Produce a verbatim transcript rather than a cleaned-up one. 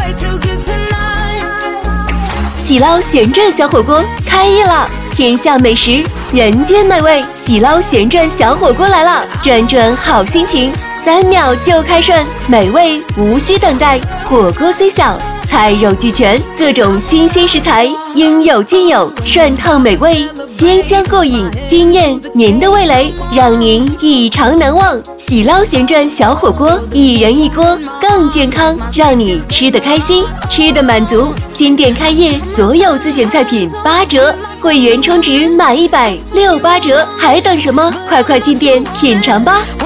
喜捞旋转小火锅开业了，天下美食，人间美味，喜捞旋转小火锅来了，转转好心情，三秒就开涮，美味无需等待。火锅虽小，菜肉俱全，各种新鲜食材应有尽有，涮烫美味，鲜香过瘾，惊艳您的味蕾，让您异常难忘。喜捞旋转小火锅，一人一锅，更健康，让你吃得开心，吃得满足。新店开业，所有自选菜品八折，会员充值满一百六八折，还等什么？快快进店品尝吧！